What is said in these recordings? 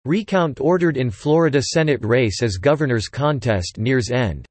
Recount ordered in Florida Senate race as governor's contest nears end.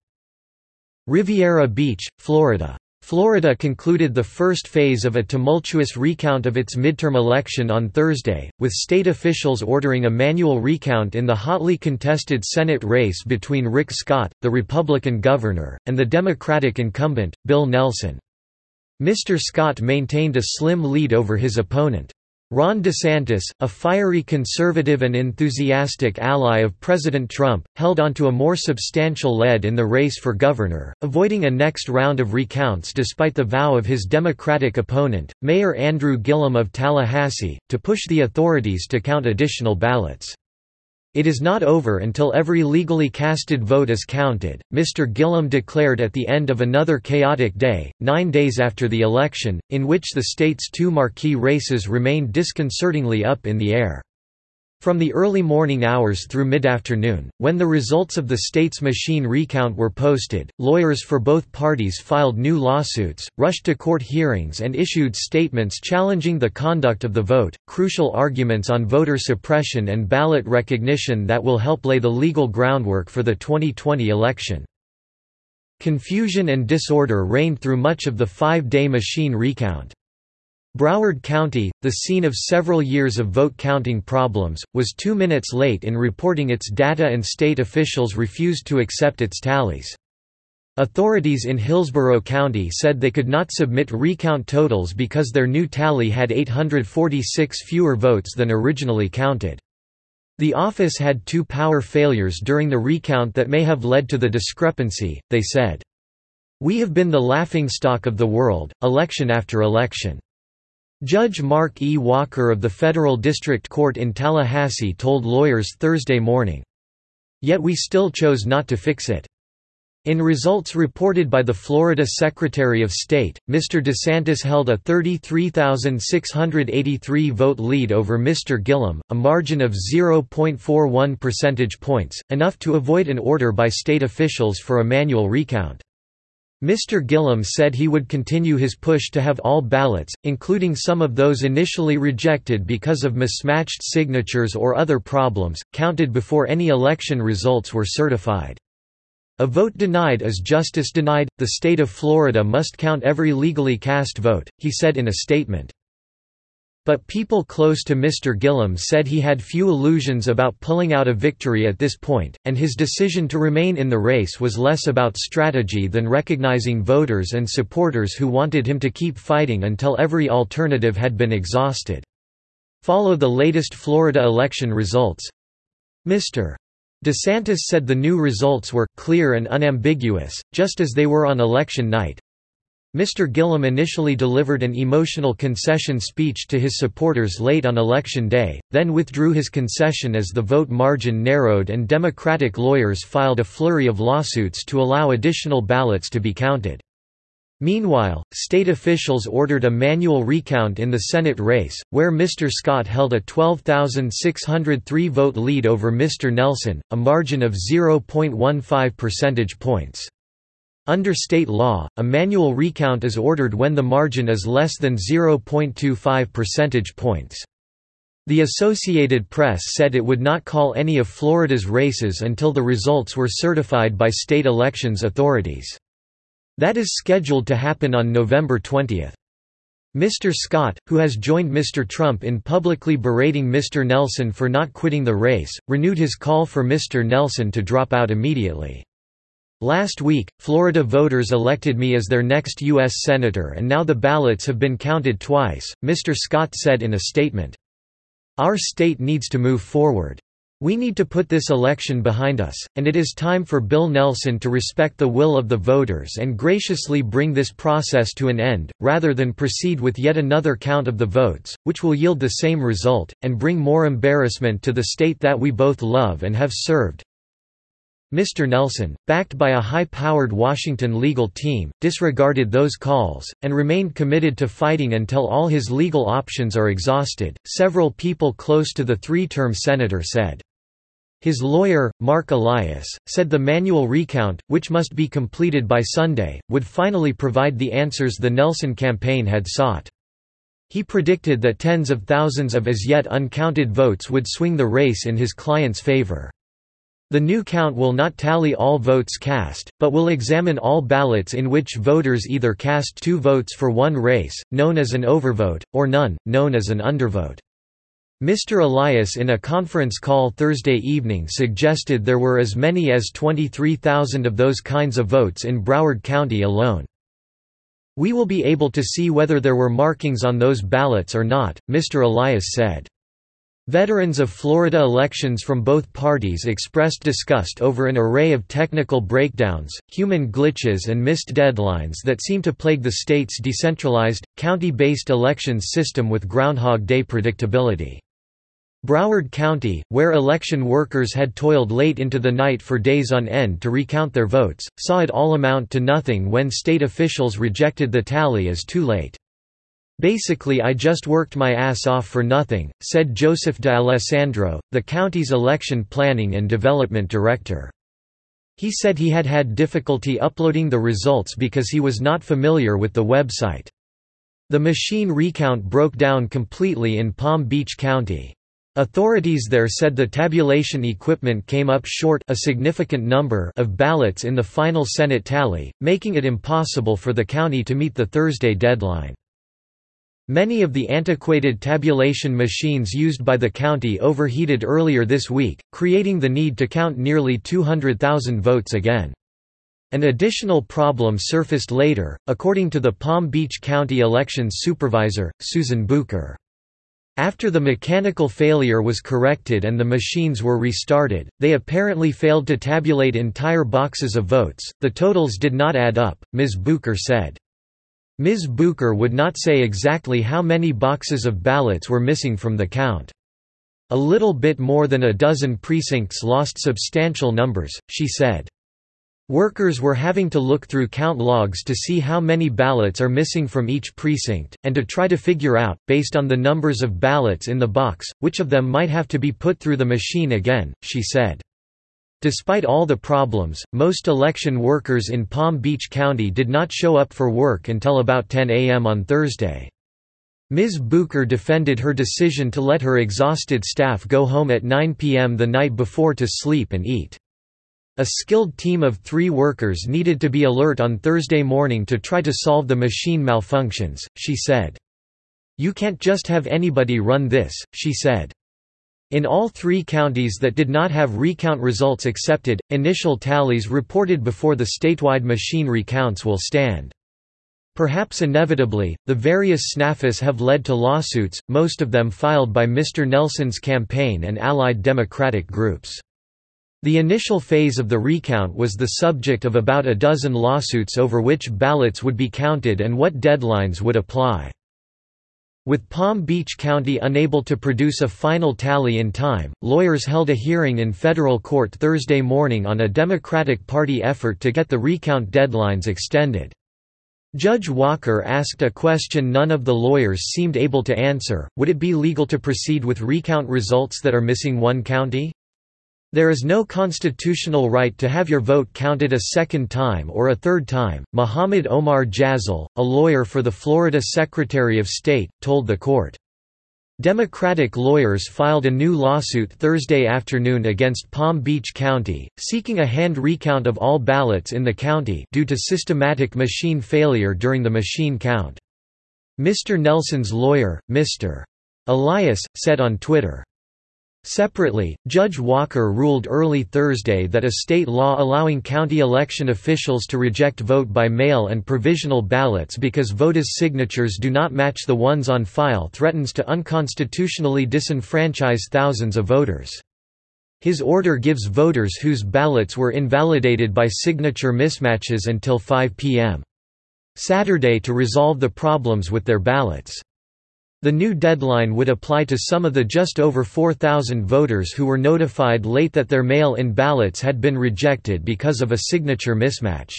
Riviera Beach, Florida. Florida concluded the first phase of a tumultuous recount of its midterm election on Thursday, with state officials ordering a manual recount in the hotly contested Senate race between Rick Scott, the Republican governor, and the Democratic incumbent, Bill Nelson. Mr. Scott maintained a slim lead over his opponent. Ron DeSantis, a fiery conservative and enthusiastic ally of President Trump, held onto a more substantial lead in the race for governor, avoiding a next round of recounts despite the vow of his Democratic opponent, Mayor Andrew Gillum of Tallahassee, to push the authorities to count additional ballots. "It is not over until every legally casted vote is counted," Mr. Gillum declared at the end of another chaotic day, 9 days after the election, in which the state's two marquee races remained disconcertingly up in the air. From the early morning hours through mid-afternoon, when the results of the state's machine recount were posted, lawyers for both parties filed new lawsuits, rushed to court hearings and issued statements challenging the conduct of the vote, crucial arguments on voter suppression and ballot recognition that will help lay the legal groundwork for the 2020 election. Confusion and disorder reigned through much of the 5-day machine recount. Broward County, the scene of several years of vote counting problems, was 2 minutes late in reporting its data and state officials refused to accept its tallies. Authorities in Hillsborough County said they could not submit recount totals because their new tally had 846 fewer votes than originally counted. The office had 2 power failures during the recount that may have led to the discrepancy, they said. "We have been the laughingstock of the world, election after election." Judge Mark E. Walker of the Federal District Court in Tallahassee told lawyers Thursday morning. "Yet we still chose not to fix it." In results reported by the Florida Secretary of State, Mr. DeSantis held a 33,683 vote lead over Mr. Gillum, a margin of 0.41 percentage points, enough to avoid an order by state officials for a manual recount. Mr. Gillum said he would continue his push to have all ballots, including some of those initially rejected because of mismatched signatures or other problems, counted before any election results were certified. "A vote denied is justice denied. The state of Florida must count every legally cast vote," he said in a statement. But people close to Mr. Gillum said he had few illusions about pulling out a victory at this point, and his decision to remain in the race was less about strategy than recognizing voters and supporters who wanted him to keep fighting until every alternative had been exhausted. Follow the latest Florida election results. Mr. DeSantis said the new results were clear and unambiguous, just as they were on election night. Mr. Gillum initially delivered an emotional concession speech to his supporters late on Election Day, then withdrew his concession as the vote margin narrowed and Democratic lawyers filed a flurry of lawsuits to allow additional ballots to be counted. Meanwhile, state officials ordered a manual recount in the Senate race, where Mr. Scott held a 12,603 vote lead over Mr. Nelson, a margin of 0.15 percentage points. Under state law, a manual recount is ordered when the margin is less than 0.25 percentage points. The Associated Press said it would not call any of Florida's races until the results were certified by state elections authorities. That is scheduled to happen on November 20. Mr. Scott, who has joined Mr. Trump in publicly berating Mr. Nelson for not quitting the race, renewed his call for Mr. Nelson to drop out immediately. "Last week, Florida voters elected me as their next U.S. Senator and now the ballots have been counted twice," Mr. Scott said in a statement. "Our state needs to move forward. We need to put this election behind us, and it is time for Bill Nelson to respect the will of the voters and graciously bring this process to an end, rather than proceed with yet another count of the votes, which will yield the same result, and bring more embarrassment to the state that we both love and have served." Mr. Nelson, backed by a high-powered Washington legal team, disregarded those calls, and remained committed to fighting until all his legal options are exhausted, several people close to the three-term senator said. His lawyer, Mark Elias, said the manual recount, which must be completed by Sunday, would finally provide the answers the Nelson campaign had sought. He predicted that tens of thousands of as yet uncounted votes would swing the race in his client's favor. The new count will not tally all votes cast, but will examine all ballots in which voters either cast 2 votes for one race, known as an overvote, or none, known as an undervote. Mr. Elias in a conference call Thursday evening suggested there were as many as 23,000 of those kinds of votes in Broward County alone. "We will be able to see whether there were markings on those ballots or not," Mr. Elias said. Veterans of Florida elections from both parties expressed disgust over an array of technical breakdowns, human glitches and missed deadlines that seem to plague the state's decentralized, county-based elections system with Groundhog Day predictability. Broward County, where election workers had toiled late into the night for days on end to recount their votes, saw it all amount to nothing when state officials rejected the tally as too late. "Basically I just worked my ass off for nothing," said Joseph D'Alessandro, the county's election planning and development director. He said he had had difficulty uploading the results because he was not familiar with the website. The machine recount broke down completely in Palm Beach County. Authorities there said the tabulation equipment came up short a significant number of ballots in the final Senate tally, making it impossible for the county to meet the Thursday deadline. Many of the antiquated tabulation machines used by the county overheated earlier this week, creating the need to count nearly 200,000 votes again. An additional problem surfaced later, according to the Palm Beach County Elections Supervisor, Susan Bucher. After the mechanical failure was corrected and the machines were restarted, they apparently failed to tabulate entire boxes of votes. The totals did not add up, Ms. Bucher said. Ms. Bucher would not say exactly how many boxes of ballots were missing from the count. "A little bit more than a dozen precincts lost substantial numbers," she said. Workers were having to look through count logs to see how many ballots are missing from each precinct, and to try to figure out, based on the numbers of ballots in the box, which of them might have to be put through the machine again, she said. Despite all the problems, most election workers in Palm Beach County did not show up for work until about 10 a.m. on Thursday. Ms. Bucher defended her decision to let her exhausted staff go home at 9 p.m. the night before to sleep and eat. A skilled team of 3 workers needed to be alert on Thursday morning to try to solve the machine malfunctions, she said. "You can't just have anybody run this," she said. In all 3 counties that did not have recount results accepted, initial tallies reported before the statewide machine recounts will stand. Perhaps inevitably, the various snafus have led to lawsuits, most of them filed by Mr. Nelson's campaign and allied Democratic groups. The initial phase of the recount was the subject of about a dozen lawsuits over which ballots would be counted and what deadlines would apply. With Palm Beach County unable to produce a final tally in time, lawyers held a hearing in federal court Thursday morning on a Democratic Party effort to get the recount deadlines extended. Judge Walker asked a question none of the lawyers seemed able to answer: would it be legal to proceed with recount results that are missing one county? There is no constitutional right to have your vote counted a second time or a third time, Muhammad Omar Jazal, a lawyer for the Florida Secretary of State, told the court. Democratic lawyers filed a new lawsuit Thursday afternoon against Palm Beach County, seeking a hand recount of all ballots in the county due to systematic machine failure during the machine count. Mr. Nelson's lawyer, Mr. Elias, said on Twitter. Separately, Judge Walker ruled early Thursday that a state law allowing county election officials to reject vote by mail and provisional ballots because voters' signatures do not match the ones on file threatens to unconstitutionally disenfranchise thousands of voters. His order gives voters whose ballots were invalidated by signature mismatches until 5 p.m. Saturday to resolve the problems with their ballots. The new deadline would apply to some of the just over 4,000 voters who were notified late that their mail-in ballots had been rejected because of a signature mismatch.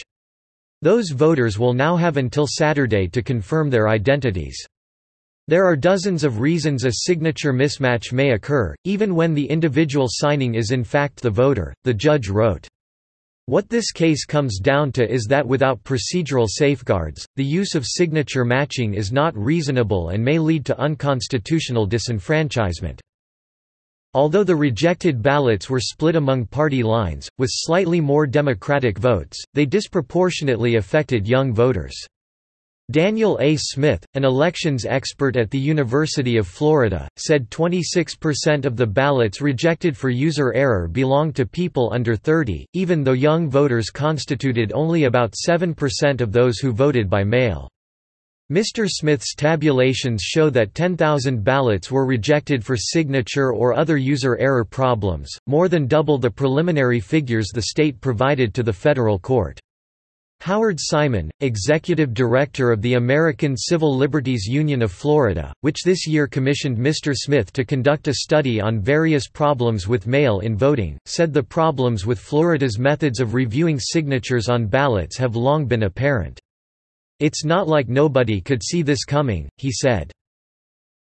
Those voters will now have until Saturday to confirm their identities. There are dozens of reasons a signature mismatch may occur, even when the individual signing is in fact the voter, the judge wrote. What this case comes down to is that without procedural safeguards, the use of signature matching is not reasonable and may lead to unconstitutional disenfranchisement. Although the rejected ballots were split among party lines, with slightly more Democratic votes, they disproportionately affected young voters. Daniel A. Smith, an elections expert at the University of Florida, said 26% of the ballots rejected for user error belonged to people under 30, even though young voters constituted only about 7% of those who voted by mail. Mr. Smith's tabulations show that 10,000 ballots were rejected for signature or other user error problems, more than double the preliminary figures the state provided to the federal court. Howard Simon, executive director of the American Civil Liberties Union of Florida, which this year commissioned Mr. Smith to conduct a study on various problems with mail-in voting, said the problems with Florida's methods of reviewing signatures on ballots have long been apparent. "It's not like nobody could see this coming," he said.